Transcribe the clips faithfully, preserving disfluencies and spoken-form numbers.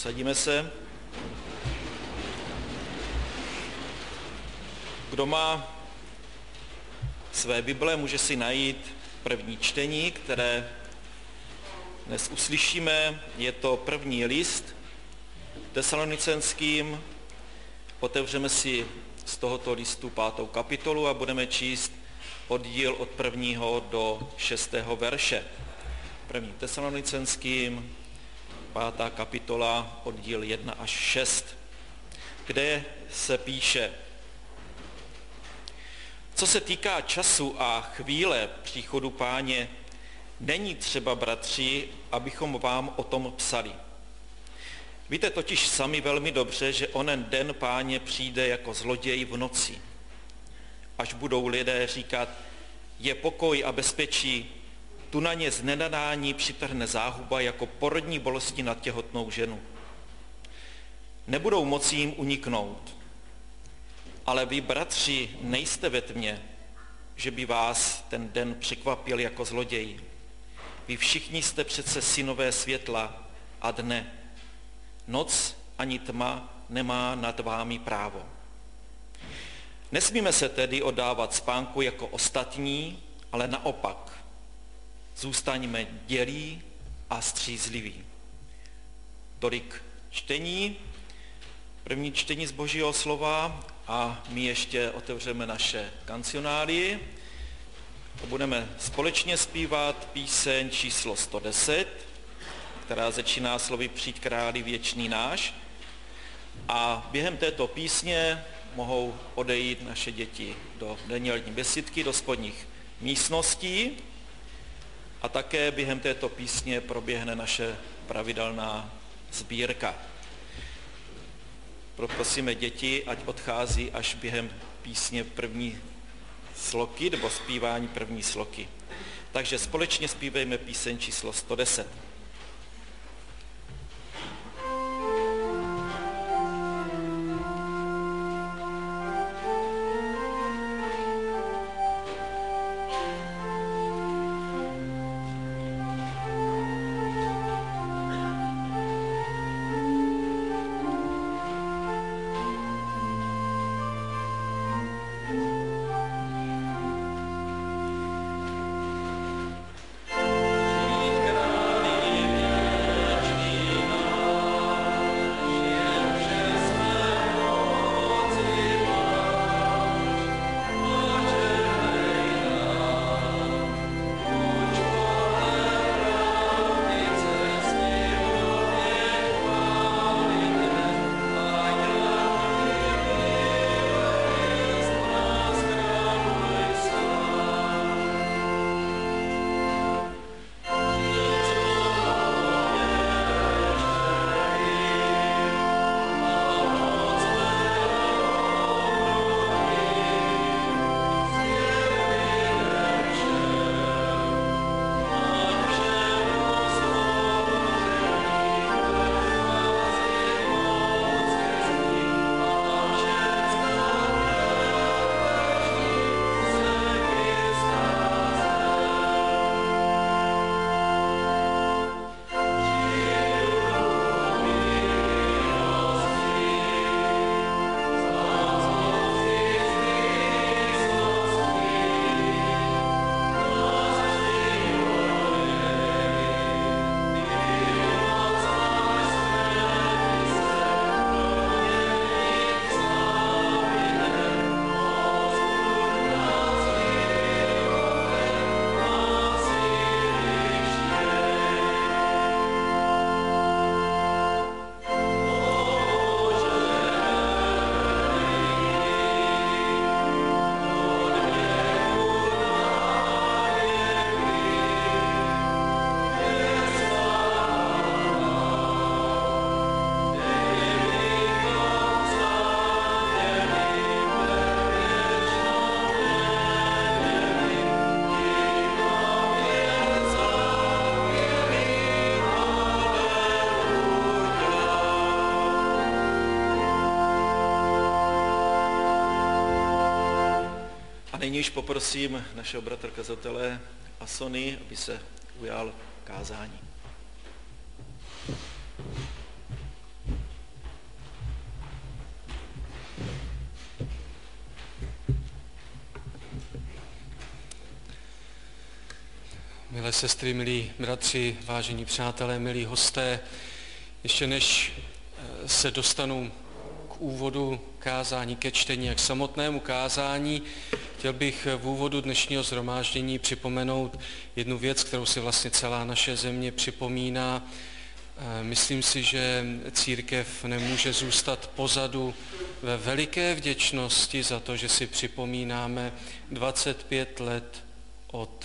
Posadíme se. Kdo má své Bible, může si najít první čtení, které dnes uslyšíme. Je to první list Tesalonicenským. Otevřeme si z tohoto listu pátou kapitolu a budeme číst oddíl od prvního do šestého verše. První Tesalonicenským, pátá kapitola, oddíl jedna až šest, kde se píše: Co se týká času a chvíle příchodu Páně, není třeba, bratři, abychom vám o tom psali. Víte totiž sami velmi dobře, že onen den Páně přijde jako zloděj v noci. Až budou lidé říkat, je pokoj a bezpečí, tu na ně z nenadání přitrhne záhuba jako porodní bolesti na těhotnou ženu. Nebudou moci jim uniknout. Ale vy, bratři, nejste ve tmě, že by vás ten den překvapil jako zloděj. Vy všichni jste přece synové světla a dne. Noc ani tma nemá nad vámi právo. Nesmíme se tedy oddávat spánku jako ostatní, ale naopak. Zůstaňme dělí a střízliví. Tolik čtení, první čtení z Božího slova, a my ještě otevřeme naše kancionály. Budeme společně zpívat píseň číslo sto deset, která začíná slovy Přijď králi věčný náš. A během této písně mohou odejít naše děti do denní besídky, do spodních místností. A také během této písně proběhne naše pravidelná sbírka. Poprosíme děti, ať odchází až během písně první sloky, nebo zpívání první sloky. Takže společně zpívejme píseň číslo sto deset. nyní již poprosím našeho bratra kazatele Asony, aby se ujal kázání. Milé sestry, milí bratři, vážení přátelé, milí hosté, ještě než se dostanu k úvodu kázání, ke čtení a k samotnému kázání, chtěl bych v úvodu dnešního shromáždění připomenout jednu věc, kterou si vlastně celá naše země připomíná. Myslím si, že církev nemůže zůstat pozadu ve veliké vděčnosti za to, že si připomínáme dvacet pět let od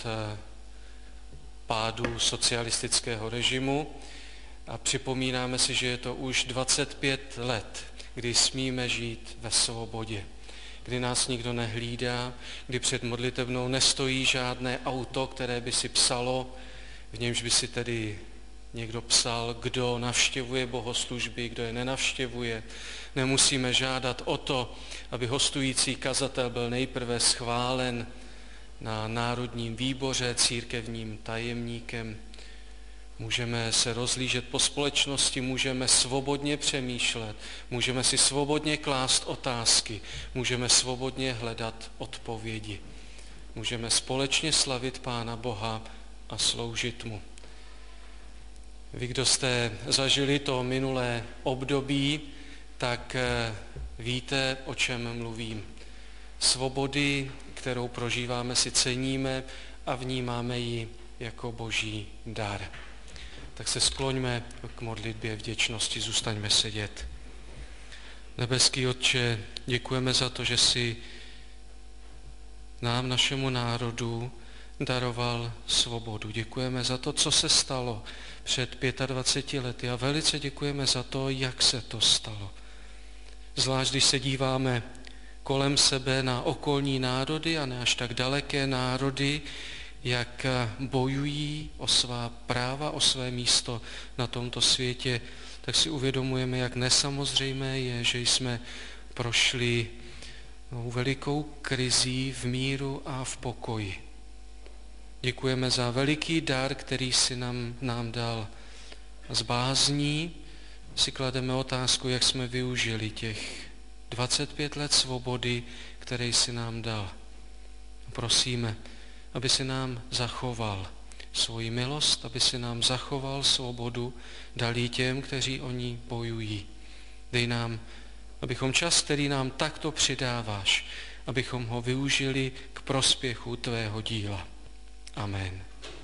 pádu socialistického režimu a připomínáme si, že je to už dvacet pět let, kdy smíme žít ve svobodě, kdy nás nikdo nehlídá, kdy před modlitebnou nestojí žádné auto, které by si psalo, v němž by si tedy někdo psal, kdo navštěvuje bohoslužby, kdo je nenavštěvuje. Nemusíme žádat o to, aby hostující kazatel byl nejprve schválen na národním výboře církevním tajemníkem. Můžeme se rozlížet po společnosti, můžeme svobodně přemýšlet, můžeme si svobodně klást otázky, můžeme svobodně hledat odpovědi. Můžeme společně slavit Pána Boha a sloužit mu. Vy, kdo jste zažili to minulé období, tak víte, o čem mluvím. Svobody, kterou prožíváme, si ceníme a vnímáme ji jako boží dar. Tak se skloňme k modlitbě vděčnosti, zůstaňme sedět. Nebeský Otče, děkujeme za to, že jsi nám, našemu národu, daroval svobodu. Děkujeme za to, co se stalo před dvaceti pěti lety a velice děkujeme za to, jak se to stalo. Zvlášť, když se díváme kolem sebe na okolní národy a ne až tak daleké národy, jak bojují o svá práva, o své místo na tomto světě, tak si uvědomujeme, jak nesamozřejmé je, že jsme prošli velikou krizí v míru a v pokoji. Děkujeme za veliký dar, který si nám, nám dal. Z bázní si klademe otázku, jak jsme využili těch dvacet pět let svobody, které jsi nám dal. Prosíme, aby si nám zachoval svoji milost, aby si nám zachoval svobodu, dal ji těm, kteří o ní bojují. Dej nám, abychom čas, který nám takto přidáváš, abychom ho využili k prospěchu tvého díla. Amen.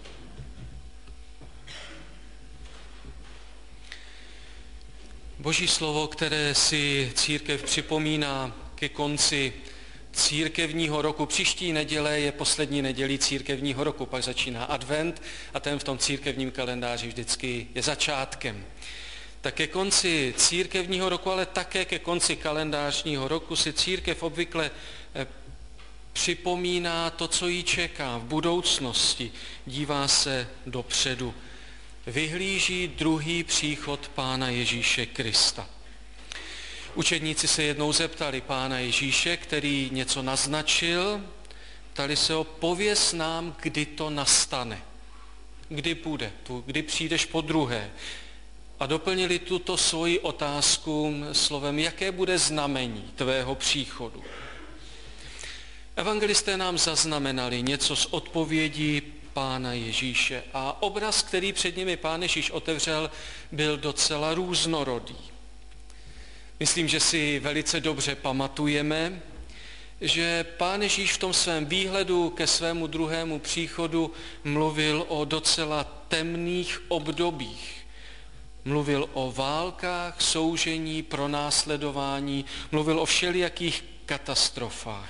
Boží slovo, které si církev připomíná ke konci církevního roku. Příští neděle je poslední nedělí církevního roku, pak začíná advent a ten v tom církevním kalendáři vždycky je začátkem. Tak ke konci církevního roku, ale také ke konci kalendářního roku si církev obvykle připomíná to, co jí čeká v budoucnosti, dívá se dopředu. Vyhlíží druhý příchod Pána Ježíše Krista. Učedníci se jednou zeptali Pána Ježíše, který něco naznačil, ptali se ho, pověz nám, kdy to nastane, kdy bude, kdy přijdeš po druhé. A doplnili tuto svoji otázku slovem, jaké bude znamení tvého příchodu. Evangelisté nám zaznamenali něco z odpovědí Pána Ježíše a obraz, který před nimi Pán Ježíš otevřel, byl docela různorodý. Myslím, že si velice dobře pamatujeme, že Pán Ježíš v tom svém výhledu ke svému druhému příchodu mluvil o docela temných obdobích. Mluvil o válkách, soužení, pronásledování, mluvil o všelijakých katastrofách.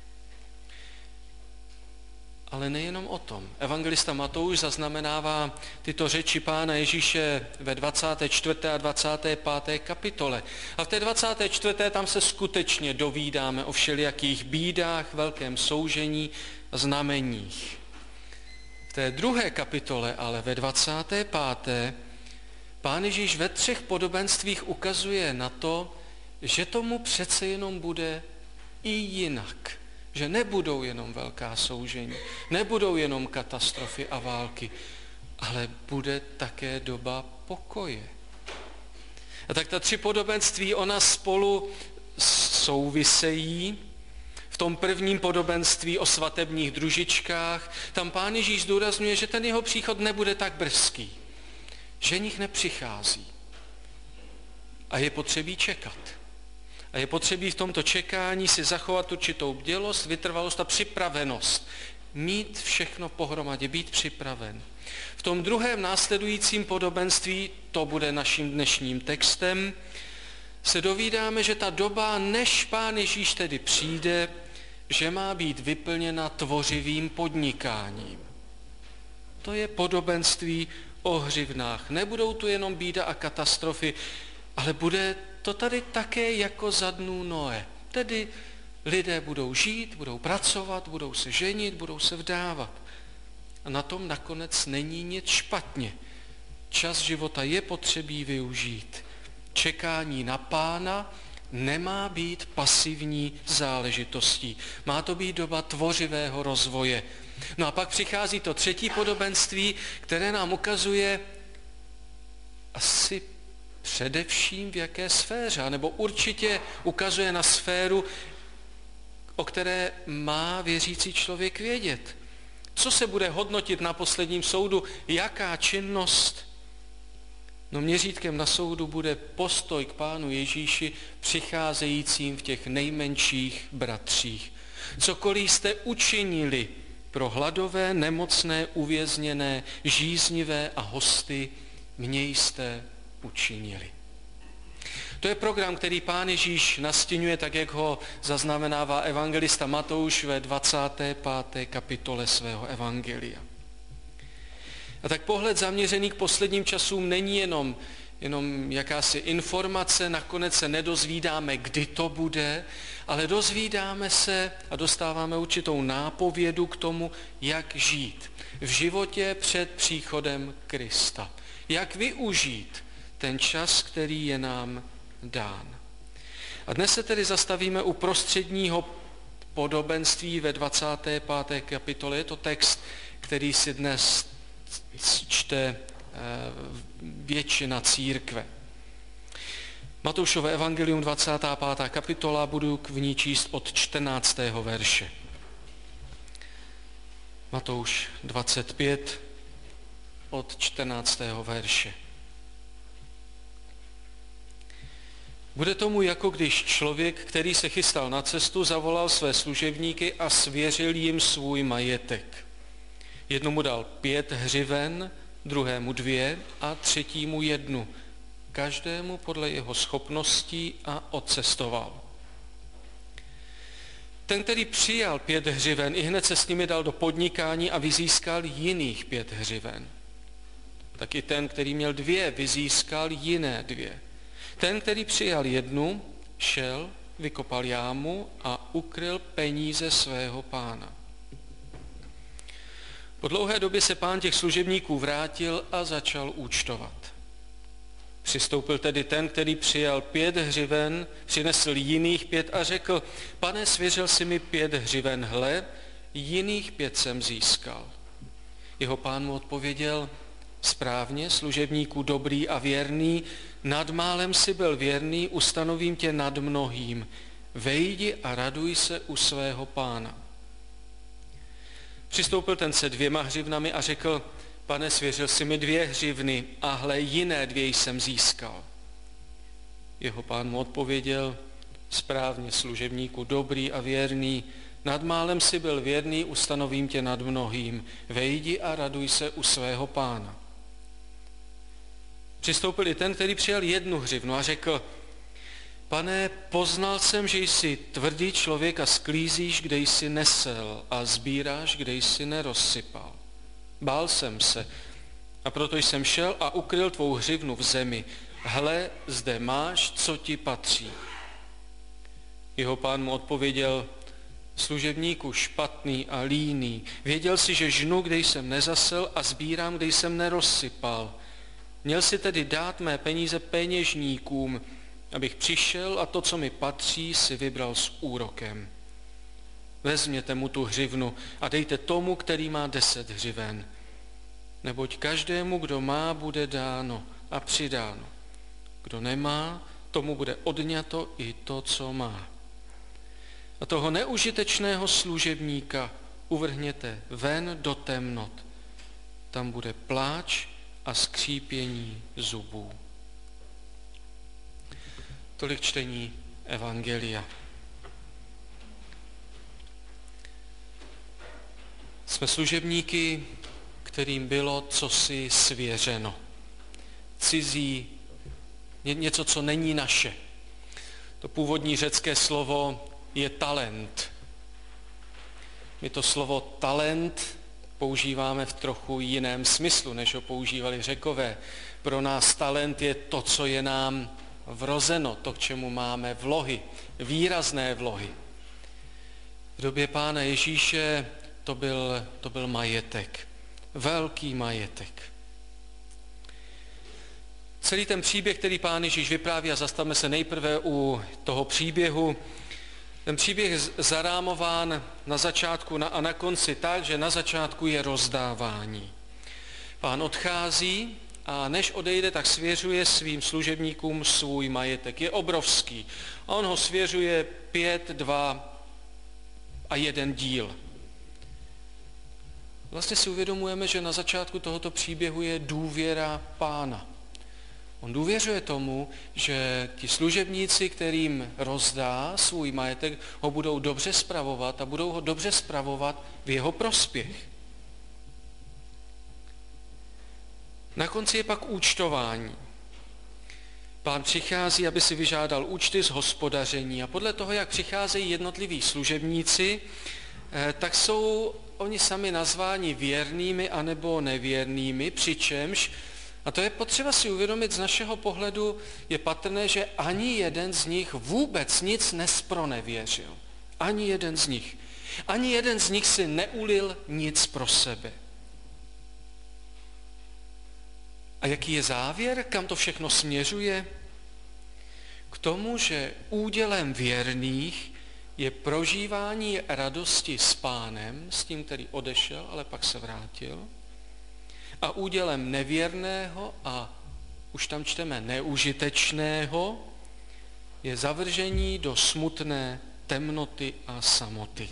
Ale nejenom o tom. Evangelista Matouš zaznamenává tyto řeči Pána Ježíše ve dvacáté čtvrté a dvacáté páté kapitole. A v té dvacáté čtvrté tam se skutečně dovídáme o všelijakých bídách, velkém soužení a znameních. V té druhé kapitole, ale ve dvacáté páté Pán Ježíš ve třech podobenstvích ukazuje na to, že tomu přece jenom bude i jinak. Že nebudou jenom velká soužení, nebudou jenom katastrofy a války, ale bude také doba pokoje. A tak ta tři podobenství, ona spolu souvisejí V tom prvním podobenství o svatebních družičkách tam Pán Ježíš zdůrazňuje, že ten jeho příchod nebude tak brzký. Ženich nepřichází. A je potřebí čekat. A je potřebí v tomto čekání si zachovat určitou bdělost, vytrvalost a připravenost. Mít všechno pohromadě, být připraven. V tom druhém následujícím podobenství, to bude naším dnešním textem, se dovídáme, že ta doba, než Pán Ježíš tedy přijde, že má být vyplněna tvořivým podnikáním. To je podobenství o hřivnách. Nebudou tu jenom bída a katastrofy, ale bude to tady také jako za dnů Noe. Tedy lidé budou žít, budou pracovat, budou se ženit, budou se vdávat. A na tom nakonec není nic špatně. Čas života je potřebí využít. Čekání na Pána nemá být pasivní záležitostí. Má to být doba tvořivého rozvoje. No a pak přichází to třetí podobenství, které nám ukazuje asi především v jaké sféře, nebo určitě ukazuje na sféru, o které má věřící člověk vědět. Co se bude hodnotit na posledním soudu, jaká činnost? No měřítkem na soudu bude postoj k Pánu Ježíši přicházejícím v těch nejmenších bratřích. Cokoliv jste učinili pro hladové, nemocné, uvězněné, žíznivé a hosty, mě jste učinili. To je program, který Pán Ježíš nastěňuje, tak jak ho zaznamenává evangelista Matouš ve dvacáté páté kapitole svého evangelia. A tak pohled zaměřený k posledním časům není jenom, jenom jakási informace, nakonec se nedozvídáme, kdy to bude, ale dozvídáme se a dostáváme určitou nápovědu k tomu, jak žít v životě před příchodem Krista. Jak využít ten čas, který je nám dán. A dnes se tedy zastavíme u prostředního podobenství ve dvacáté páté kapitole. Je to text, který si dnes čte většina církve. Matoušovo evangelium dvacátá pátá kapitola, budu v ní číst od čtrnáctého verše. Matouš dvacet pět od čtrnáctého verše. Bude tomu, jako když člověk, který se chystal na cestu, zavolal své služebníky a svěřil jim svůj majetek. Jednomu dal pět hřiven, druhému dvě a třetímu jednu, každému podle jeho schopností, a odcestoval. Ten, který přijal pět hřiven, i hned se s nimi dal do podnikání a vyzískal jiných pět hřiven. Taky ten, který měl dvě, vyzískal jiné dvě. Ten, který přijal jednu, šel, vykopal jámu a ukryl peníze svého pána. Po dlouhé době se pán těch služebníků vrátil a začal účtovat. Přistoupil tedy ten, který přijal pět hřiven, přinesl jiných pět a řekl: Pane, svěřil si mi pět hřiven, hle, jiných pět jsem získal. Jeho pán mu odpověděl: Správně, služebníku dobrý a věrný, nad málem si byl věrný, ustanovím tě nad mnohým. Vejdi a raduj se u svého pána. Přistoupil ten se dvěma hřivnami a řekl: Pane, svěřil si mi dvě hřivny a hle, jiné dvě jsem získal. Jeho pán mu odpověděl: Správně, služebníku dobrý a věrný, nad málem si byl věrný, ustanovím tě nad mnohým. Vejdi a raduj se u svého pána. Přistoupil i ten, který přijal jednu hřivnu a řekl: Pane, poznal jsem, že jsi tvrdý člověk a sklízíš, kde jsi nesel, a sbíráš, kde jsi nerozsypal. Bál jsem se, a proto jsem šel a ukryl tvou hřivnu v zemi. Hle, zde máš, co ti patří. Jeho pán mu odpověděl: Služebníku špatný a líný, věděl jsi, že žnu, kde jsem nezasel, a sbírám, kde jsem nerozsypal. Měl si tedy dát mé peníze peněžníkům, abych přišel a to, co mi patří, si vybral s úrokem. Vezměte mu tu hřivnu a dejte tomu, který má deset hřiven. Neboť každému, kdo má, bude dáno a přidáno. Kdo nemá, tomu bude odňato i to, co má. A toho neužitečného služebníka uvrhněte ven do temnot. Tam bude pláč a skřípění zubů. Tolik čtení Evangelia. Jsme služebníky, kterým bylo cosi svěřeno. Cizí, něco, co není naše. To původní řecké slovo je talent. My to slovo talent používáme v trochu jiném smyslu, než ho používali Řekové. Pro nás talent je to, co je nám vrozeno, to, k čemu máme vlohy, výrazné vlohy. V době Pána Ježíše to byl, to byl majetek, velký majetek. Celý ten příběh, který Pán Ježíš vypráví, a zastavme se nejprve u toho příběhu, ten příběh je zarámován na začátku a na konci tak, že na začátku je rozdávání. Pán odchází a než odejde, tak svěřuje svým služebníkům svůj majetek. Je obrovský. A on ho svěřuje pět, dva a jeden díl. Vlastně si uvědomujeme, že na začátku tohoto příběhu je důvěra Pána. On důvěřuje tomu, že ti služebníci, kterým rozdá svůj majetek, ho budou dobře spravovat a budou ho dobře spravovat v jeho prospěch. Na konci je pak účtování. Pán přichází, aby si vyžádal účty z hospodaření a podle toho, jak přicházejí jednotliví služebníci, tak jsou oni sami nazváni věrnými anebo nevěrnými, přičemž, a to je potřeba si uvědomit z našeho pohledu, je patrné, že ani jeden z nich vůbec nic nespronevěřil. Ani jeden z nich. Ani jeden z nich si neulil nic pro sebe. A jaký je závěr, kam to všechno směřuje? K tomu, že údělem věrných je prožívání radosti s Pánem, s tím, který odešel, ale pak se vrátil, a údělem nevěrného a už tam čteme neužitečného je zavržení do smutné temnoty a samoty.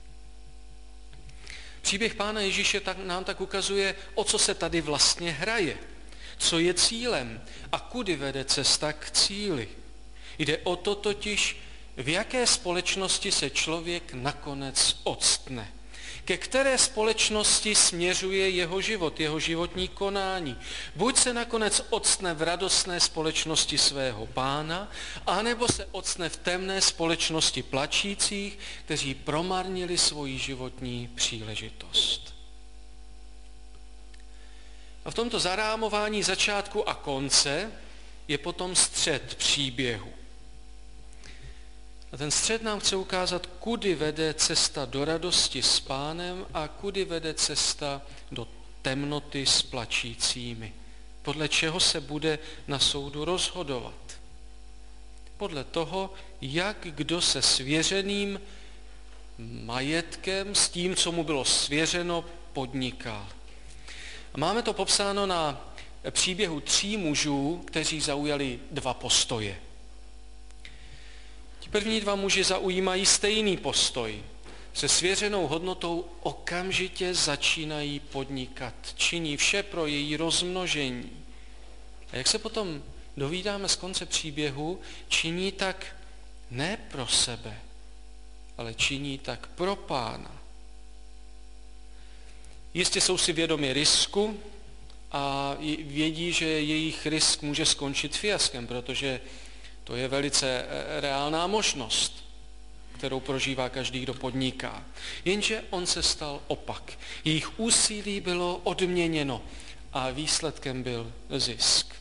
Příběh Pána Ježíše tak, nám tak ukazuje, o co se tady vlastně hraje, co je cílem a kudy vede cesta k cíli. Jde o to totiž, v jaké společnosti se člověk nakonec octne. Ke které společnosti směřuje jeho život, jeho životní konání. Buď se nakonec octne v radostné společnosti svého Pána, anebo se octne v temné společnosti plačících, kteří promarnili svoji životní příležitost. A v tomto zarámování začátku a konce je potom střed příběhu. A ten střed nám chce ukázat, kudy vede cesta do radosti s Pánem a kudy vede cesta do temnoty s plačícími. Podle čeho se bude na soudu rozhodovat. Podle toho, jak kdo se svěřeným majetkem, s tím, co mu bylo svěřeno, podnikal. A máme to popsáno na příběhu tří mužů, kteří zaujali dva postoje. Ti první dva muži zaujímají stejný postoj. Se svěřenou hodnotou okamžitě začínají podnikat. Činí vše pro její rozmnožení. A jak se potom dovídáme z konce příběhu, činí tak ne pro sebe, ale činí tak pro Pána. Jistě jsou si vědomi risku a vědí, že jejich risk může skončit fiaskem, protože to je velice reálná možnost, kterou prožívá každý, kdo podniká. Jenže on se stal opak. Jejich úsilí bylo odměněno a výsledkem byl zisk.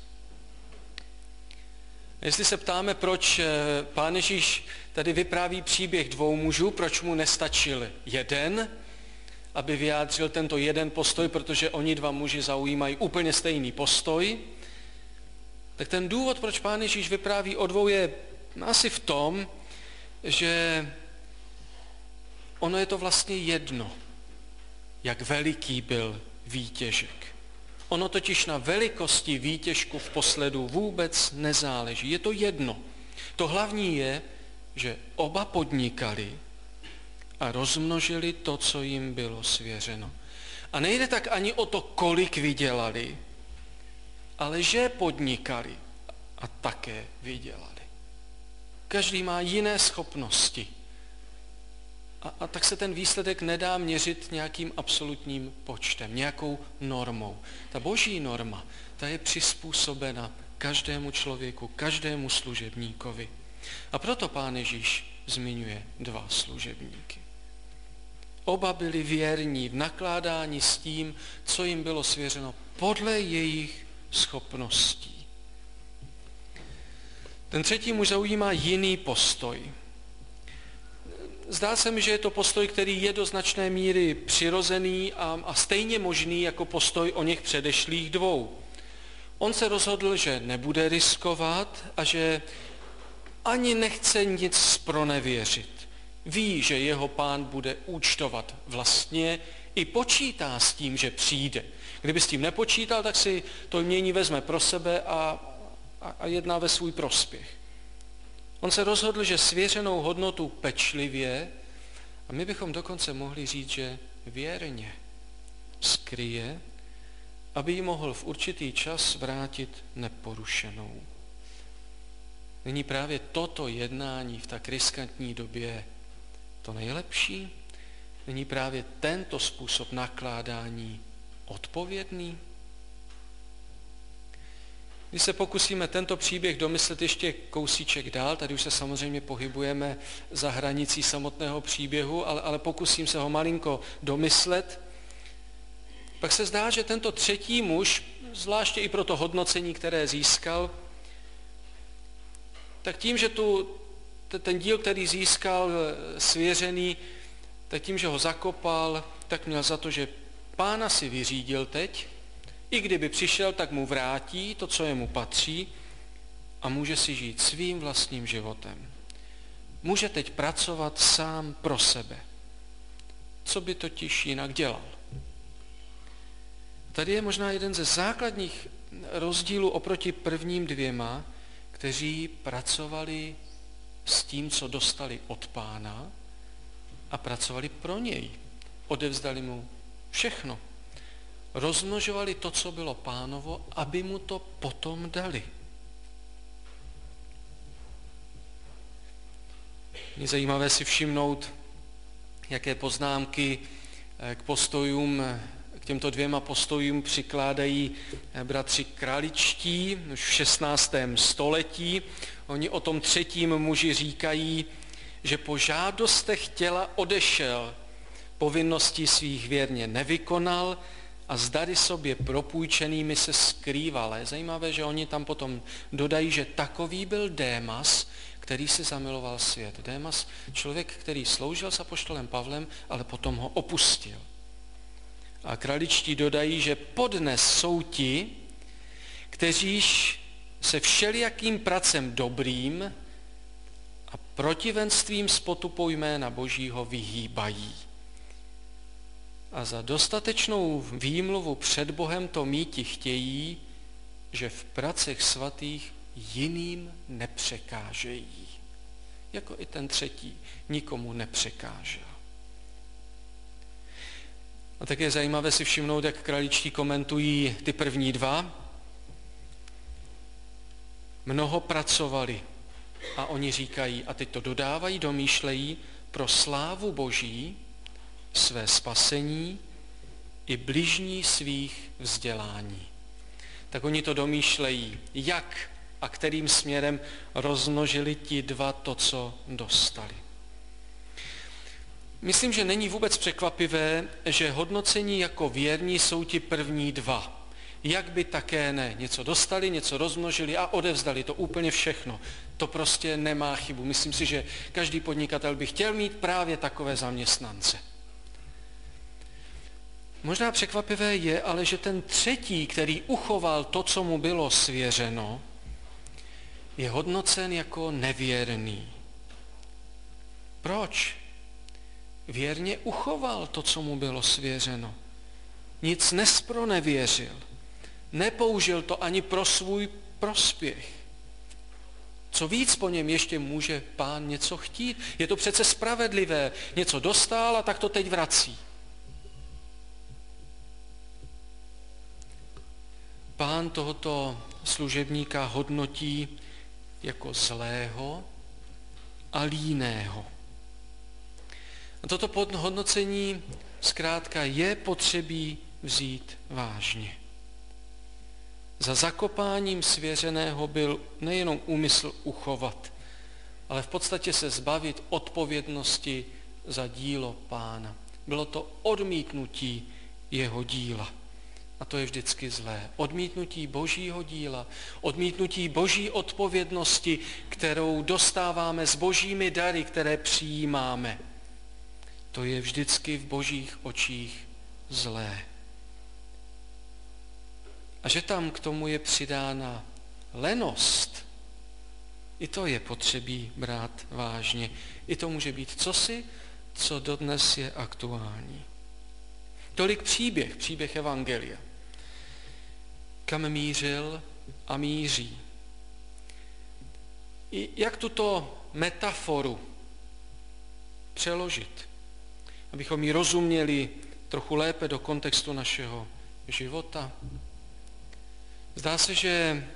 Jestli se ptáme, proč Pán Ježíš tady vypráví příběh dvou mužů, proč mu nestačil jeden, aby vyjádřil tento jeden postoj, protože oni dva muži zaujímají úplně stejný postoj, tak ten důvod, proč Pán Ježíš vypráví o dvou, je asi v tom, že ono je to vlastně jedno, jak veliký byl výtěžek. Ono totiž na velikosti výtěžku v posledu vůbec nezáleží. Je to jedno. To hlavní je, že oba podnikali a rozmnožili to, co jim bylo svěřeno. A nejde tak ani o to, kolik vydělali, ale že podnikali a také vydělali. Každý má jiné schopnosti. A, a tak se ten výsledek nedá měřit nějakým absolutním počtem, nějakou normou. Ta boží norma, ta je přizpůsobena každému člověku, každému služebníkovi. A proto Pán Ježíš zmiňuje dva služebníky. Oba byli věrní v nakládání s tím, co jim bylo svěřeno podle jejich schopností. Ten třetí muž zaujímá jiný postoj. Zdá se mi, že je to postoj, který je do značné míry přirozený a, a stejně možný jako postoj o něch předešlých dvou. On se rozhodl, že nebude riskovat a že ani nechce nic zpronevěřit. Ví, že jeho Pán bude účtovat vlastně i počítá s tím, že přijde. Kdyby s tím nepočítal, tak si to jmění vezme pro sebe a, a, a jedná ve svůj prospěch. On se rozhodl, že svěřenou hodnotu pečlivě, a my bychom dokonce mohli říct, že věrně skryje, aby ji mohl v určitý čas vrátit neporušenou. Není právě toto jednání v tak riskantní době to nejlepší? Není právě tento způsob nakládání odpovědný? Když se pokusíme tento příběh domyslet ještě kousíček dál, tady už se samozřejmě pohybujeme za hranicí samotného příběhu, ale, ale pokusím se ho malinko domyslet, pak se zdá, že tento třetí muž, zvláště i pro to hodnocení, které získal, tak tím, že tu, ten díl, který získal svěřený, tak tím, že ho zakopal, tak měl za to, že Pána si vyřídil teď, i kdyby přišel, tak mu vrátí to, co jemu patří a může si žít svým vlastním životem. Může teď pracovat sám pro sebe. Co by totiž jinak dělal? Tady je možná jeden ze základních rozdílů oproti prvním dvěma, kteří pracovali s tím, co dostali od Pána a pracovali pro něj. Odevzdali mu všechno. Rozmnožovali to, co bylo Pánovo, aby mu to potom dali. Je zajímavé si všimnout, jaké poznámky k postojům, k těmto dvěma postojům přikládají bratři Kraličtí už v šestnáctém století. Oni o tom třetím muži říkají, že po žádostech těla odešel, povinností svých věrně nevykonal a s dary sobě propůjčenými se skrýval. Je zajímavé, že oni tam potom dodají, že takový byl Démas, který si zamiloval svět. Démas, člověk, který sloužil s apoštolem Pavlem, ale potom ho opustil. A Kraličtí dodají, že podnes jsou ti, kteříž se všelijakým pracem dobrým a protivenstvím s potupou jména Božího vyhýbají. A za dostatečnou výmluvu před Bohem to míti chtějí, že v pracech svatých jiným nepřekážejí. Jako i ten třetí nikomu nepřekážel. A tak je zajímavé si všimnout, jak Kraličtí komentují ty první dva. Mnoho pracovali a oni říkají, a teď to dodávají, domýšlejí, pro slávu Boží, své spasení i bližní svých vzdělání. Tak oni to domýšlejí, jak a kterým směrem rozmnožili ti dva to, co dostali. Myslím, že není vůbec překvapivé, že hodnocení jako věrní jsou ti první dva. Jak by také ne. Něco dostali, něco rozmnožili a odevzdali to úplně všechno. To prostě nemá chybu. Myslím si, že každý podnikatel by chtěl mít právě takové zaměstnance. Možná překvapivé je, ale že ten třetí, který uchoval to, co mu bylo svěřeno, je hodnocen jako nevěrný. Proč? Věrně uchoval to, co mu bylo svěřeno. Nic nespronevěřil. Nepoužil to ani pro svůj prospěch. Co víc po něm ještě může Pán něco chtít? Je to přece spravedlivé. Něco dostal a tak to teď vrací. Pán tohoto služebníka hodnotí jako zlého a líného. A toto podhodnocení zkrátka je potřebí vzít vážně. Za zakopáním svěřeného byl nejenom úmysl uchovat, ale v podstatě se zbavit odpovědnosti za dílo Pána. Bylo to odmítnutí jeho díla. A to je vždycky zlé. Odmítnutí božího díla, odmítnutí boží odpovědnosti, kterou dostáváme s božími dary, které přijímáme. To je vždycky v božích očích zlé. A že tam k tomu je přidána lenost, i to je potřebí brát vážně. I to může být cosi, co dodnes je aktuální. Tolik příběh, příběh evangelia. Kam mířil a míří. I jak tuto metaforu přeložit, abychom ji rozuměli trochu lépe do kontextu našeho života. Zdá se, že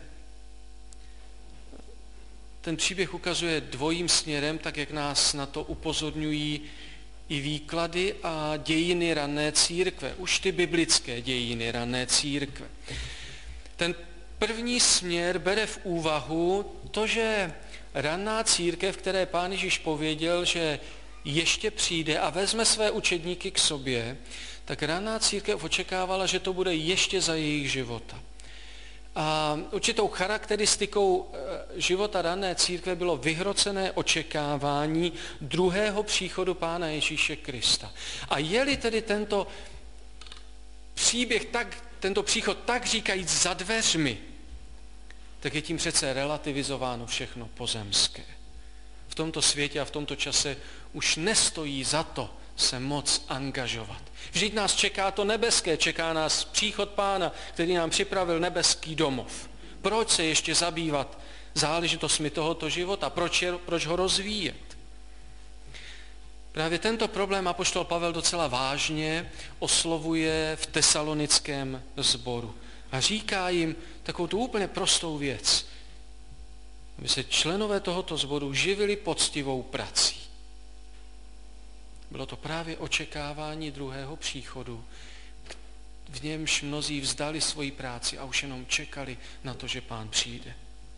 ten příběh ukazuje dvojím směrem, tak jak nás na to upozorňují i výklady a dějiny rané církve, už ty biblické dějiny rané církve. Ten první směr bere v úvahu to, že raná církev, které Pán Ježíš pověděl, že ještě přijde a vezme své učedníky k sobě, tak raná církev očekávala, že to bude ještě za jejich života. A určitou charakteristikou života rané církve bylo vyhrocené očekávání druhého příchodu Pána Ježíše Krista. A je-li tedy tento příběh, tak, tento příchod tak říkajíc za dveřmi, tak je tím přece relativizováno všechno pozemské. V tomto světě a v tomto čase už nestojí za to se moc angažovat. Vždyť nás čeká to nebeské, čeká nás příchod Pána, který nám připravil nebeský domov. Proč se ještě zabývat záležitostmi tohoto života? Proč, je, proč ho rozvíjet? Právě tento problém apoštol Pavel docela vážně oslovuje v tesalonickém sboru. A říká jim takovou tu úplně prostou věc, aby se členové tohoto sboru živili poctivou prací. Bylo to právě očekávání druhého příchodu, v němž mnozí vzdali svoji práci a už jenom čekali na to, že Pán přijde.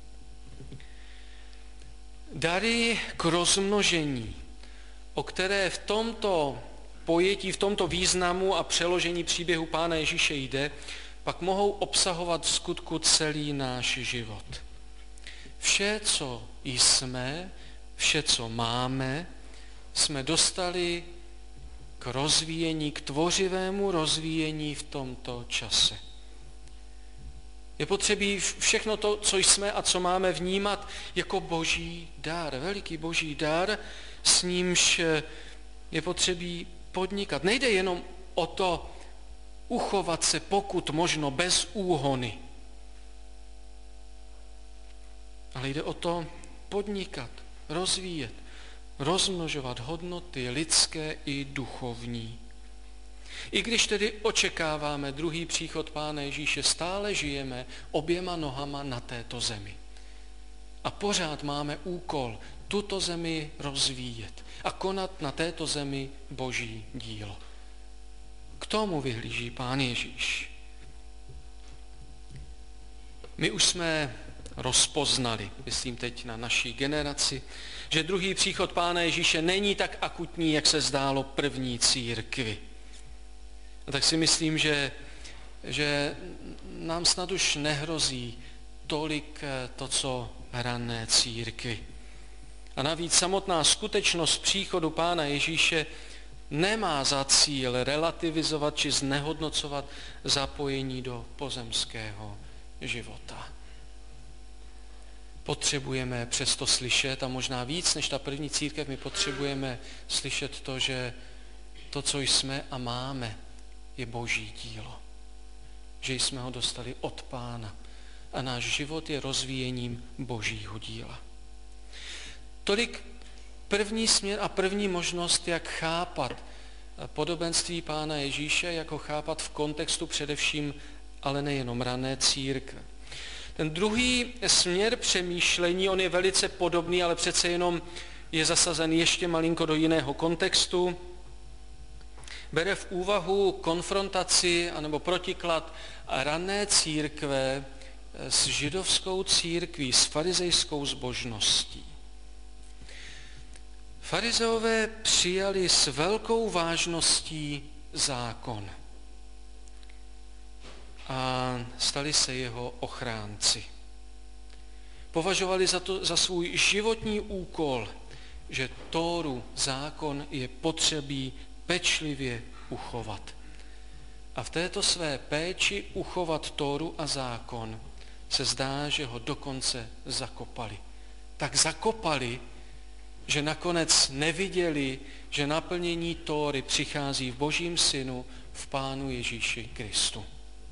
Dary k rozmnožení, o které v tomto pojetí, v tomto významu a přeložení příběhu Pána Ježíše jde, pak mohou obsahovat v skutku celý náš život. Vše, co jsme, vše, co máme, jsme dostali k rozvíjení, k tvořivému rozvíjení v tomto čase. Je potřebí všechno to, co jsme a co máme, vnímat jako boží dar, veliký boží dar, s nímž je potřebí podnikat. Nejde jenom o to uchovat se pokud možno bez úhony, ale jde o to podnikat, rozvíjet, rozmnožovat hodnoty lidské i duchovní. I když tedy očekáváme druhý příchod Pána Ježíše, stále žijeme oběma nohama na této zemi. A pořád máme úkol tuto zemi rozvíjet a konat na této zemi boží dílo. K tomu vyhlíží Pán Ježíš. My už jsme rozpoznali, myslím teď na naší generaci, že druhý příchod Pána Ježíše není tak akutní, jak se zdálo první církvi. A tak si myslím, že, že nám snad už nehrozí tolik to, co rané církvi. A navíc samotná skutečnost příchodu Pána Ježíše nemá za cíl relativizovat či znehodnocovat zapojení do pozemského života. Potřebujeme přesto slyšet, a možná víc než ta první církev, my potřebujeme slyšet to, že to, co jsme a máme, je boží dílo. Že jsme ho dostali od Pána a náš život je rozvíjením božího díla. Tolik první směr a první možnost, jak chápat podobenství Pána Ježíše, jak ho chápat v kontextu především, ale nejenom rané církve. Ten druhý směr přemýšlení, on je velice podobný, ale přece jenom je zasazen ještě malinko do jiného kontextu. Bere v úvahu konfrontaci anebo protiklad rané církve s židovskou církví, s farizejskou zbožností. Farizeové přijali s velkou vážností zákon a stali se jeho ochránci. Považovali za to za svůj životní úkol, že Tóru, zákon, je potřebí pečlivě uchovat. A v této své péči uchovat Tóru a zákon se zdá, že ho dokonce zakopali. Tak zakopali, že nakonec neviděli, že naplnění Tóry přichází v Božím Synu, v Pánu Ježíši Kristu.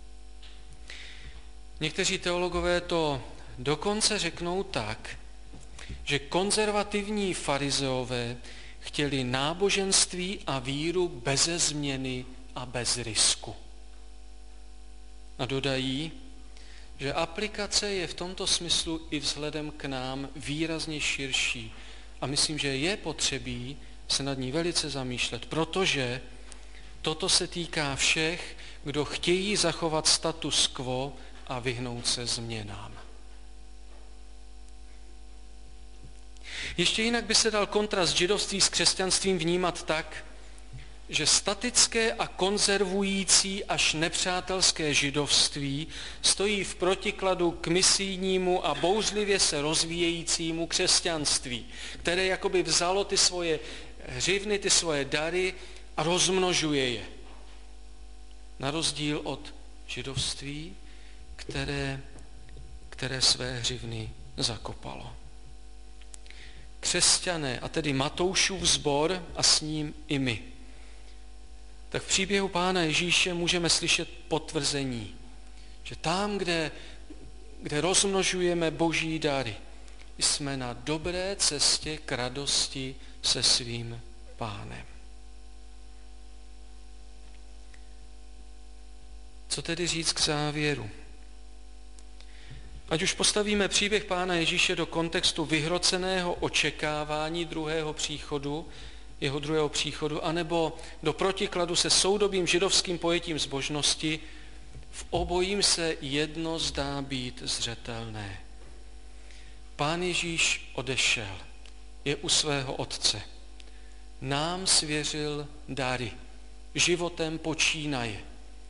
Někteří teologové to dokonce řeknou tak, že konzervativní farizeové chtěli náboženství a víru beze změny a bez risku. A dodají, že aplikace je v tomto smyslu i vzhledem k nám výrazně širší. A myslím, že je potřebí se nad ní velice zamýšlet, protože toto se týká všech, kdo chtějí zachovat status quo a vyhnout se změnám. Ještě jinak by se dal kontrast židovství s křesťanstvím vnímat tak, že statické a konzervující až nepřátelské židovství stojí v protikladu k misijnímu a bouřlivě se rozvíjejícímu křesťanství, které jakoby vzalo ty svoje hřivny, ty svoje dary a rozmnožuje je. Na rozdíl od židovství, které, které své hřivny zakopalo. Křesťané, a tedy Matoušův sbor a s ním i my, tak v příběhu Pána Ježíše můžeme slyšet potvrzení, že tam, kde, kde rozmnožujeme Boží dary, jsme na dobré cestě k radosti se svým Pánem. Co tedy říct k závěru? Ať už postavíme příběh Pána Ježíše do kontextu vyhroceného očekávání druhého příchodu, jeho druhého příchodu, anebo do protikladu se soudobým židovským pojetím zbožnosti, v obojím se jedno zdá být zřetelné. Pán Ježíš odešel, je u svého Otce. Nám svěřil dary, životem počínaje,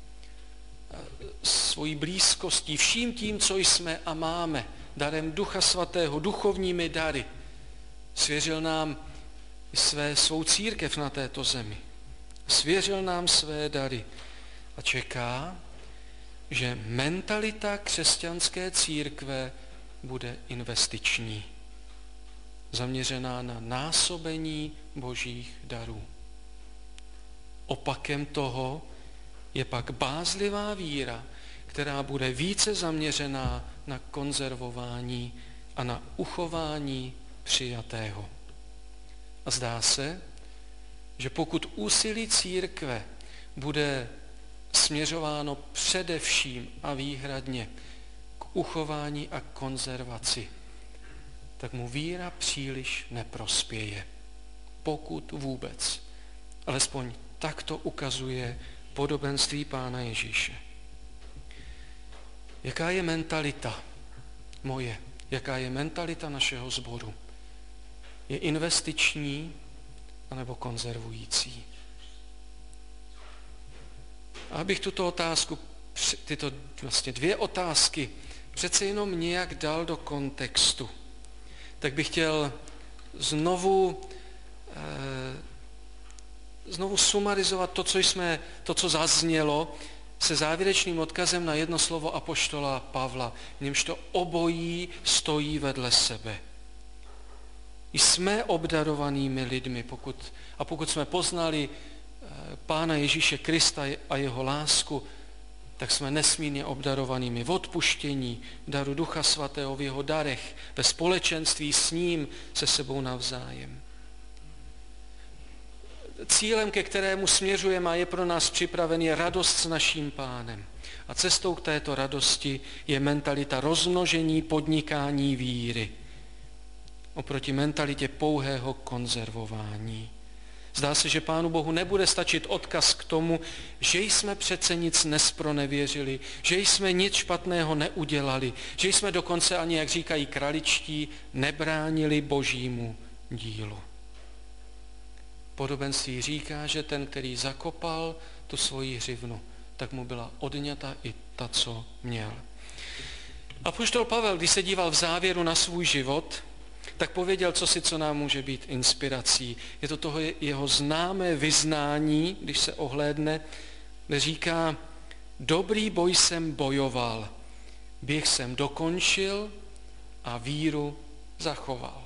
svojí blízkostí, vším tím, co jsme a máme, darem Ducha Svatého, duchovními dary. Svěřil nám své, svou církev na této zemi. Svěřil nám své dary a čeká, že mentalita křesťanské církve bude investiční, zaměřená na násobení Božích darů. Opakem toho je pak bázlivá víra, která bude více zaměřená na konzervování a na uchování přijatého. A zdá se, že pokud úsilí církve bude směřováno především a výhradně k uchování a konzervaci, tak mu víra příliš neprospěje. Pokud vůbec. Alespoň tak to ukazuje podobenství Pána Ježíše. Jaká je mentalita moje? Jaká je mentalita našeho sboru? Je investiční anebo konzervující? A abych tuto otázku, tyto vlastně dvě otázky přece jenom nějak dal do kontextu, tak bych chtěl znovu eh, znovu sumarizovat to, co jsme, to, co zaznělo, se závěrečným odkazem na jedno slovo apoštola Pavla, v němž to obojí stojí vedle sebe. Jsme obdarovanými lidmi, pokud, a pokud jsme poznali Pána Ježíše Krista a jeho lásku, tak jsme nesmírně obdarovanými v odpuštění, daru Ducha Svatého, v jeho darech, ve společenství s ním, se sebou navzájem. Cílem, ke kterému směřujeme a je pro nás připraven, je radost s naším Pánem. A cestou k této radosti je mentalita rozmnožení, podnikání víry. Oproti mentalitě pouhého konzervování. Zdá se, že Pánu Bohu nebude stačit odkaz k tomu, že jsme přece nic nespronevěřili, že jsme nic špatného neudělali, že jsme dokonce ani, jak říkají kraličtí, nebránili Božímu dílu. Podobenství říká, že ten, který zakopal tu svoji hřivnu, tak mu byla odňata i ta, co měl. Apoštol Pavel, když se díval v závěru na svůj život, tak pověděl, co si, co nám může být inspirací. Je to toho jeho známé vyznání, když se ohlédne, kde říká, dobrý boj jsem bojoval, běh jsem dokončil a víru zachoval.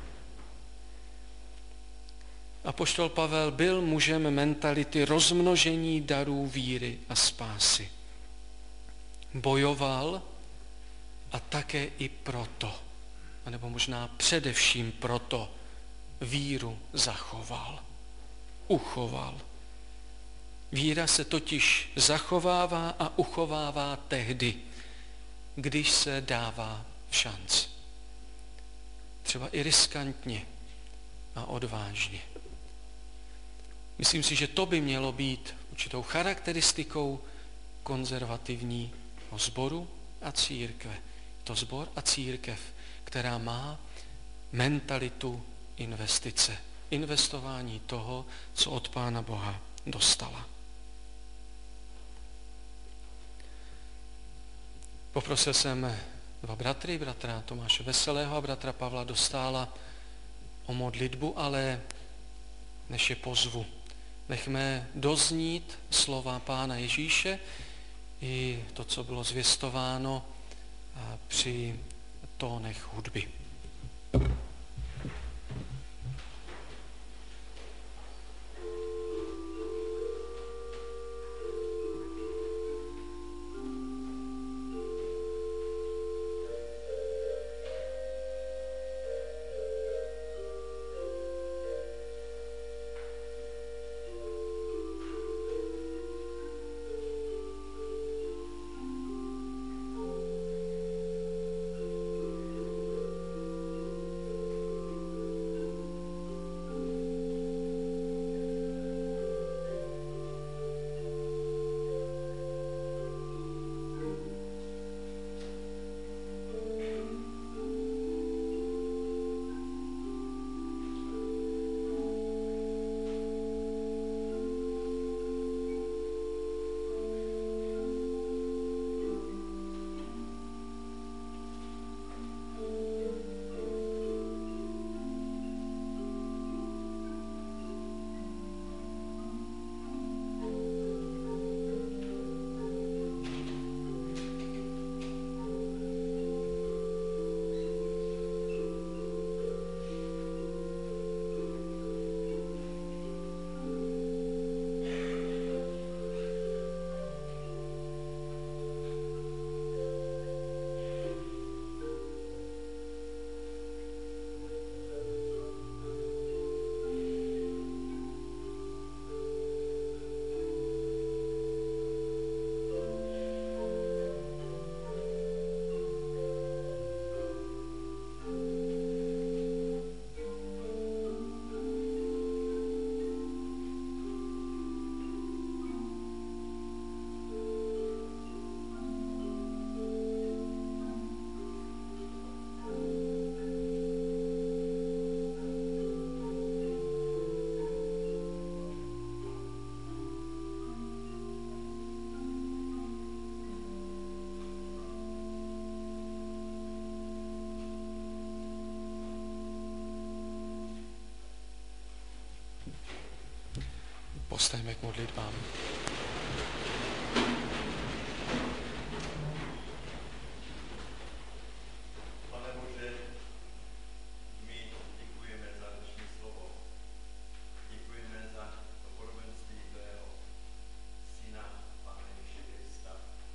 Apoštol Pavel byl mužem mentality rozmnožení darů víry a spásy. Bojoval a také i proto, anebo možná především proto, víru zachoval, uchoval. Víra se totiž zachovává a uchovává tehdy, když se dává šanc. Třeba i riskantně a odvážně. Myslím si, že to by mělo být určitou charakteristikou konzervativního sboru a církve. To sbor a církev, která má mentalitu investice. Investování toho, co od Pána Boha dostala. Poprosil jsem dva bratry, bratra Tomáše Veselého a bratra Pavla Dostála o modlitbu, ale než je pozvu, nechme doznít slova Pána Ježíše i to, co bylo zvěstováno při tónech hudby. Povstaňme k modlitbám. Pane Bože, my děkujeme za dnešní slovo. Děkujeme za to podobenství tvého syna, Pána Ježíše Krista.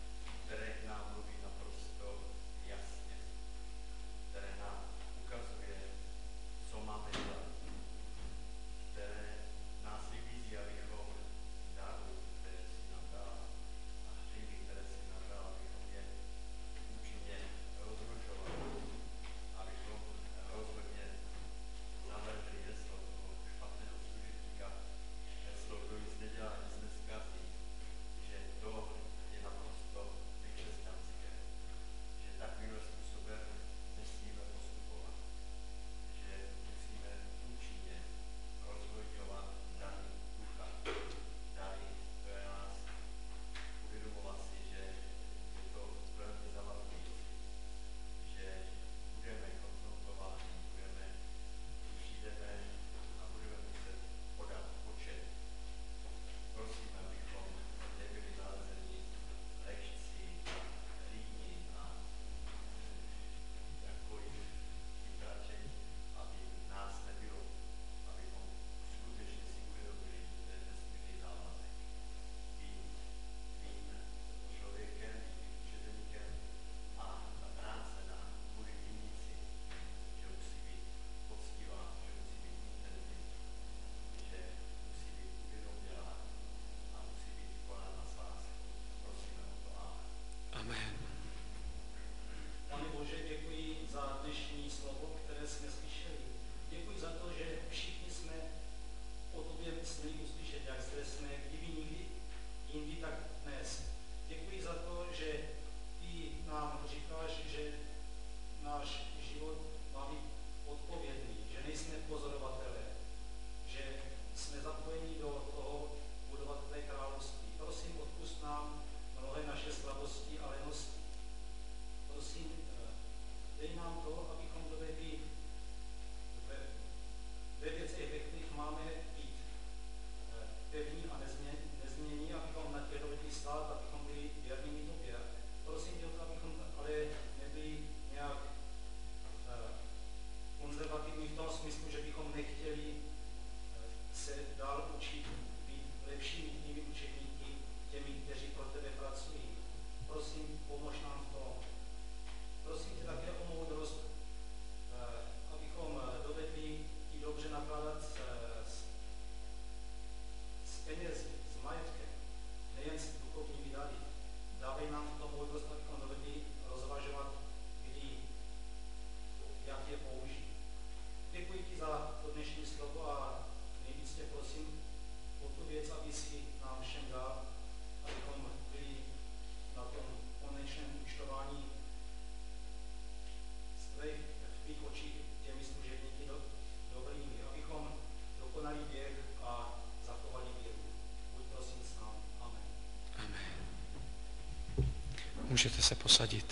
můžete se posadit.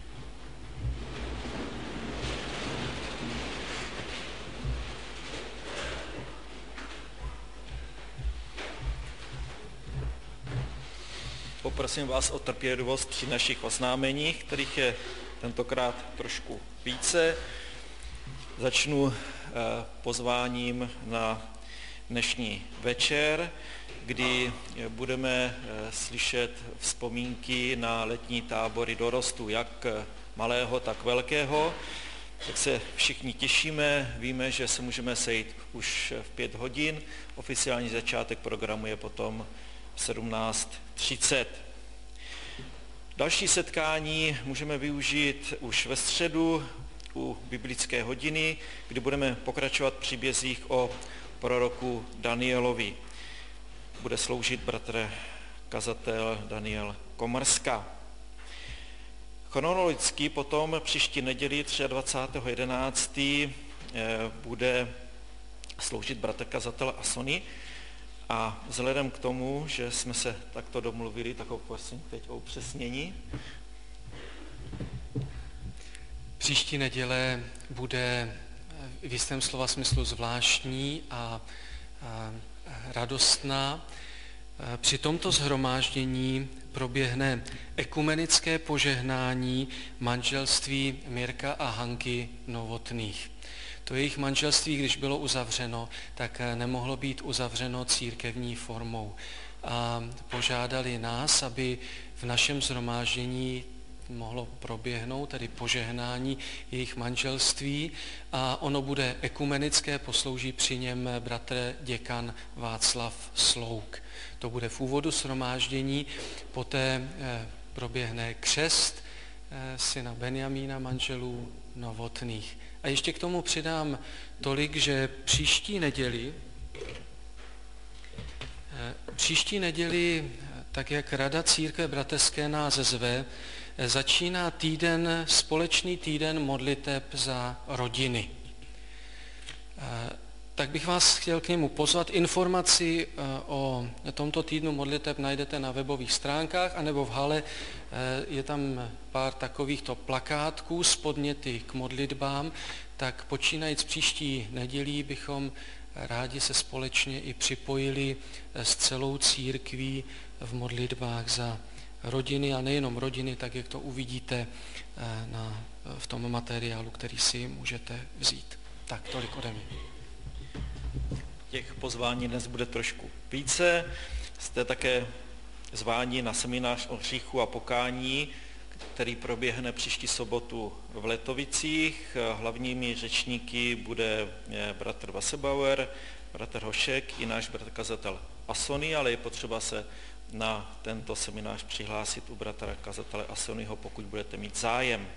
Poprosím vás o trpělivost při našich oznámeních, kterých je tentokrát trošku více. Začnu pozváním na dnešní večer, kdy budeme slyšet vzpomínky na letní tábory dorostu, jak malého, tak velkého. Tak se všichni těšíme, víme, že se můžeme sejít už v pět hodin. Oficiální začátek programu je potom sedmnáct třicet. Další setkání můžeme využít už ve středu u biblické hodiny, kdy budeme pokračovat v příbězích o proroku Danielovi. Bude sloužit bratr kazatel Daniel Komrska. Chronologicky potom příští neděli dvacátého třetího jedenáctého bude sloužit bratr kazatel Asoni. A vzhledem k tomu, že jsme se takto domluvili, tak prosím teď o upřesnění. Příští neděle bude v jistém slova smyslu zvláštní a, a radostná. Při tomto shromáždění proběhne ekumenické požehnání manželství Mirka a Hanky Novotných. To jejich manželství, když bylo uzavřeno, tak nemohlo být uzavřeno církevní formou. A požádali nás, aby v našem shromáždění mohlo proběhnout, tedy požehnání jejich manželství, a ono bude ekumenické, poslouží při něm bratr děkan Václav Slouk. To bude v úvodu shromáždění, poté proběhne křest syna Benjamína, manželů Novotných. A ještě k tomu přidám tolik, že příští neděli, příští neděli, tak jak Rada církve bratrské nás zve, začíná týden, společný týden modliteb za rodiny. Tak bych vás chtěl k němu pozvat. Informaci o tomto týdnu modliteb najdete na webových stránkách, anebo v hale je tam pár takovýchto plakátků s podněty k modlitbám, tak počínajíc příští nedělí bychom rádi se společně i připojili s celou církví v modlitbách za rodiny, a nejenom rodiny, tak jak to uvidíte na, v tom materiálu, který si můžete vzít. Tak, tolik ode mě. Těch pozvání dnes bude trošku více. Jste také zváni na seminář o hříchu a pokání, který proběhne příští sobotu v Letovicích. Hlavními řečníky bude bratr Vasebauer, bratr Hošek i náš bratr kazatel Asoni, ale je potřeba se na tento seminář přihlásit u bratra kazatele Asoniho, pokud budete mít zájem.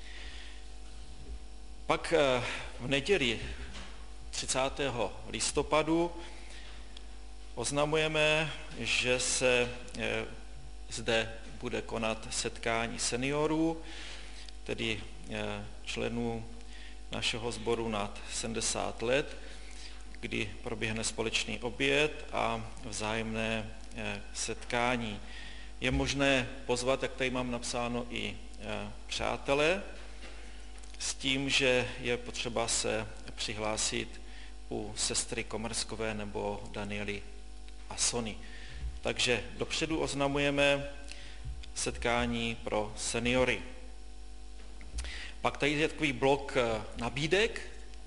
Pak v neděli třicátého listopadu oznamujeme, že se zde bude konat setkání seniorů, tedy členů našeho sboru nad sedmdesát let, kdy proběhne společný oběd a vzájemné setkání. Je možné pozvat, jak tady mám napsáno, i přátele, s tím, že je potřeba se přihlásit u sestry Komrskové nebo Daniely Asoni. Takže dopředu oznamujeme setkání pro seniory. Pak tady je takový blok nabídek.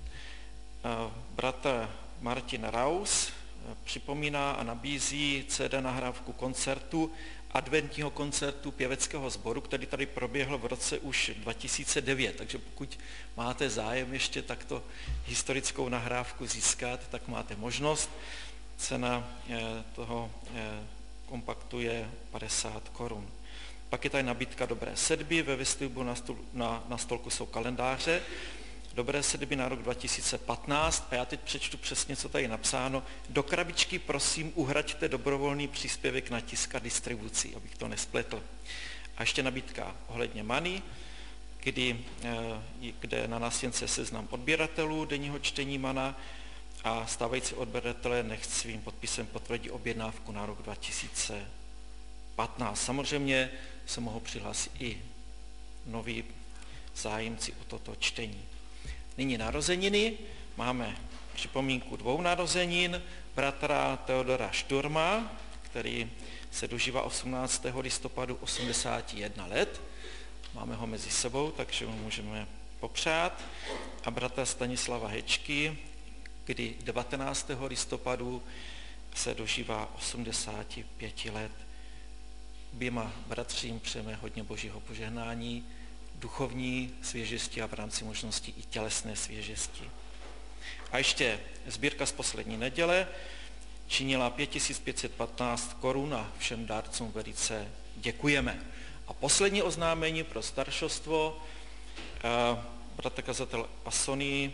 Bratr Martin Raus připomíná a nabízí C D nahrávku koncertu, adventního koncertu pěveckého sboru, který tady proběhl v roce už dva tisíce devět. Takže pokud máte zájem ještě takto historickou nahrávku získat, tak máte možnost. Cena toho kompaktu je padesát korun. Pak je tady nabídka dobré sedby, ve vestibu na, stol, na, na stolku jsou kalendáře, dobré sedby na rok dva tisíce patnáct, a já teď přečtu přesně, co tady je napsáno. Do krabičky prosím uhraďte dobrovolný příspěvek na tisk a distribuci, abych to nespletl. A ještě nabídka ohledně Many, kdy, kde na nástěnce seznam odběratelů denního čtení Mana a stávající odběratelé nechť svým podpisem potvrdí objednávku na rok dva tisíce patnáct. Samozřejmě se mohou přihlásit i noví zájemci o toto čtení. Nyní narozeniny. Máme připomínku dvou narozenin. Bratra Teodora Šturma, který se dožívá osmnáctého listopadu osmdesát jedna let. Máme ho mezi sebou, takže mu můžeme popřát. A bratra Stanislava Hečky, kdy devatenáctého listopadu se dožívá osmdesát pět let. Oběma bratřím přejeme hodně božího požehnání, duchovní svěžesti a v rámci možností i tělesné svěžesti. A ještě sbírka z poslední neděle činila pět tisíc pět set patnáct korun a všem dárcům velice děkujeme. A poslední oznámení pro staršostvo. Bratr kazatel Pasony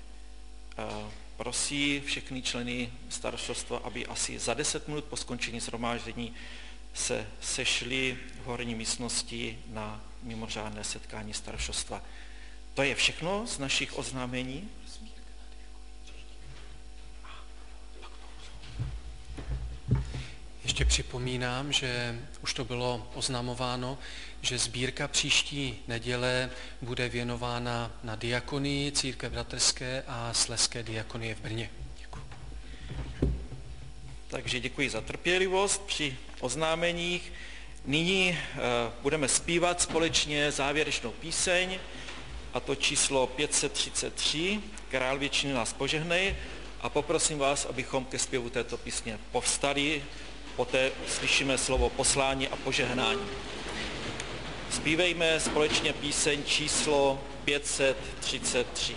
prosí všechny členy staršostva, aby asi za deset minut po skončení shromáždění se sešli v horní místnosti na mimořádné setkání staršostva. To je všechno z našich oznámení. Ještě připomínám, že už to bylo oznamováno, že sbírka příští neděle bude věnována na diakonii Církve bratrské a Slezské diakonie v Brně. Děkuji. Takže děkuji za trpělivost při oznámeních. Nyní budeme zpívat společně závěrečnou píseň, a to číslo pět set třicet tři, Král věčný nás požehnej, a poprosím vás, abychom ke zpěvu této písně povstali. Poté slyšíme slovo poslání a požehnání. Zpívejme společně píseň číslo pět set třicet tři.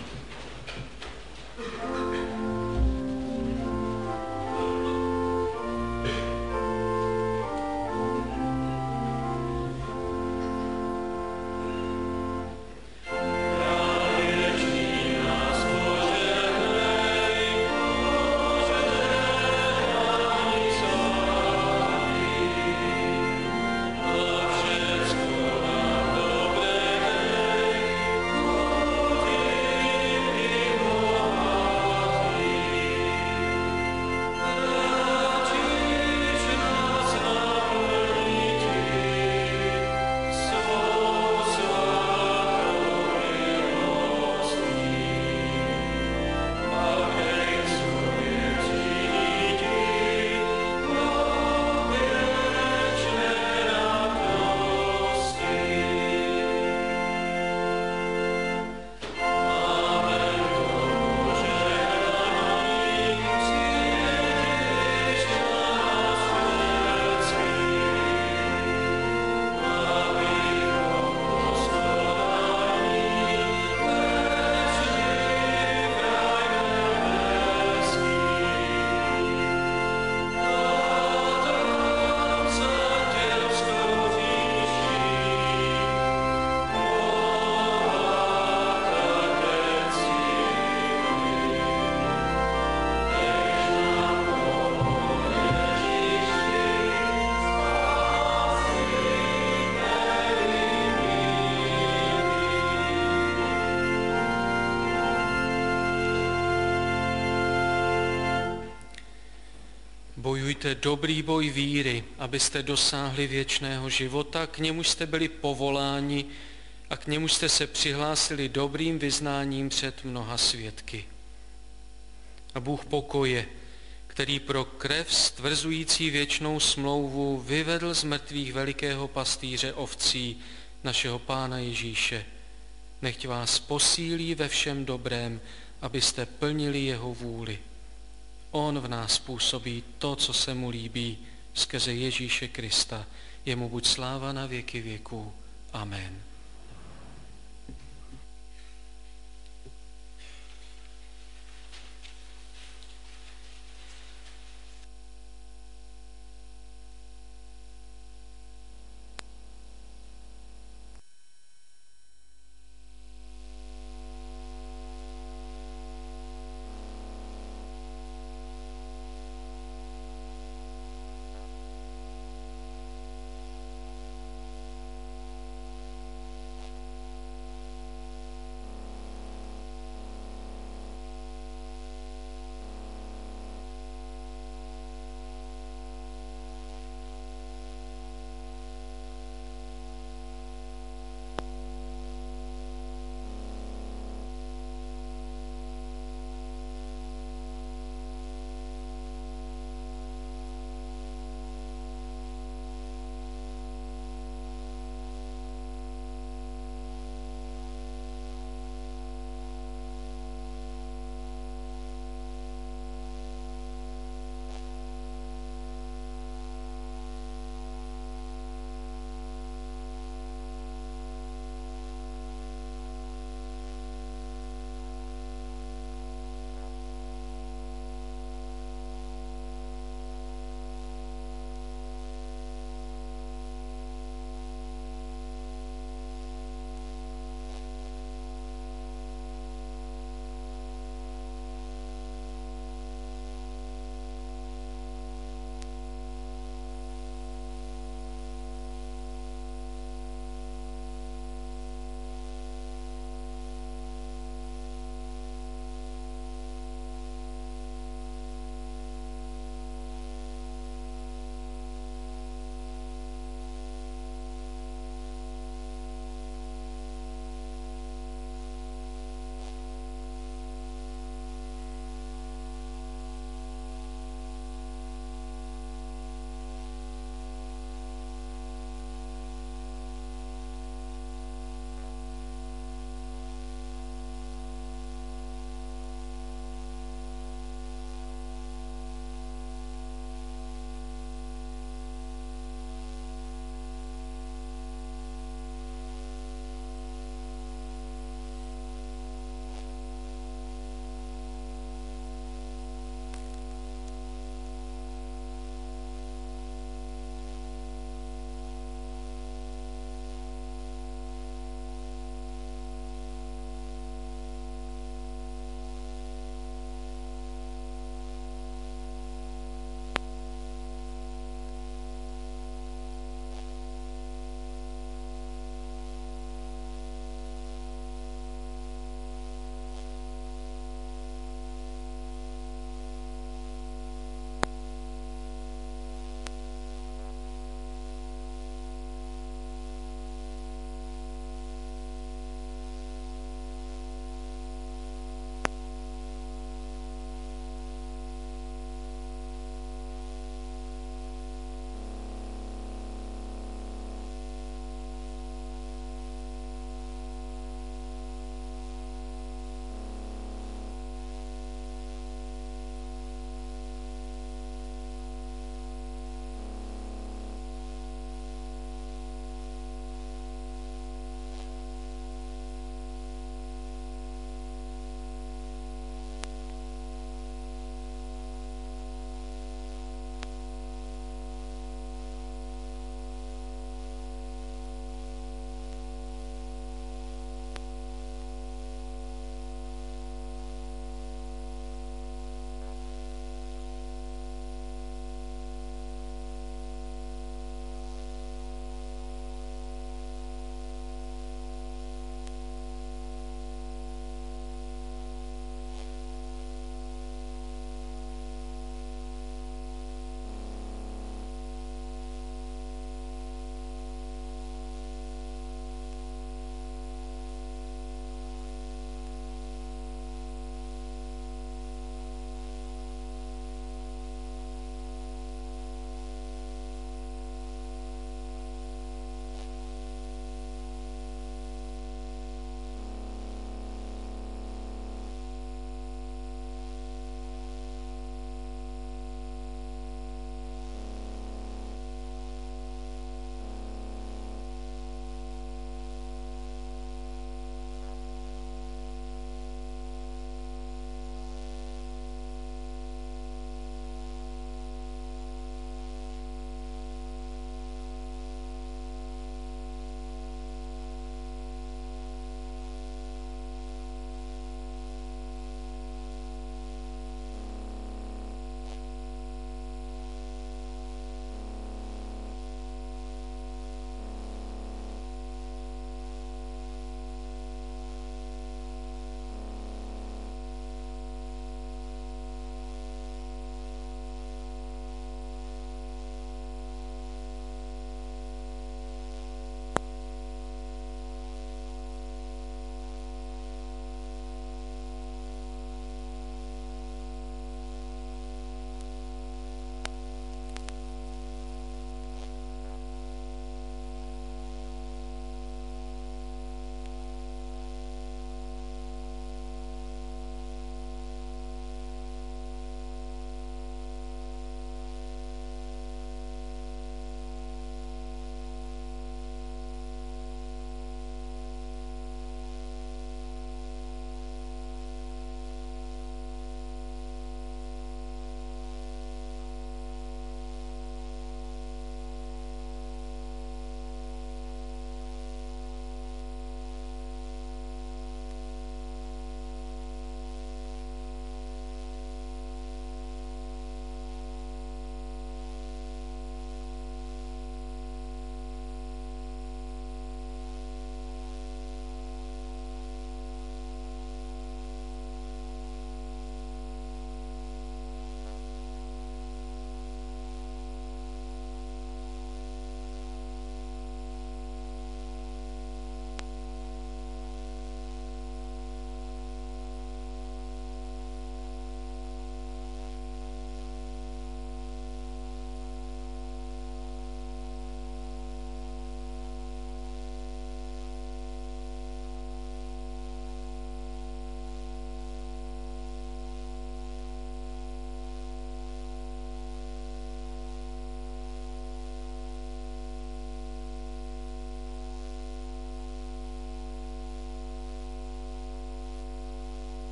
Bojujte dobrý boj víry, abyste dosáhli věčného života, k němuž jste byli povoláni a k němuž jste se přihlásili dobrým vyznáním před mnoha svědky. A Bůh pokoje, který pro krev stvrzující věčnou smlouvu vyvedl z mrtvých velikého pastýře ovcí, našeho Pána Ježíše, nechť vás posílí ve všem dobrém, abyste plnili jeho vůli. On v nás působí to, co se mu líbí, skrze Ježíše Krista. Jemu buď sláva na věky věků. Amen.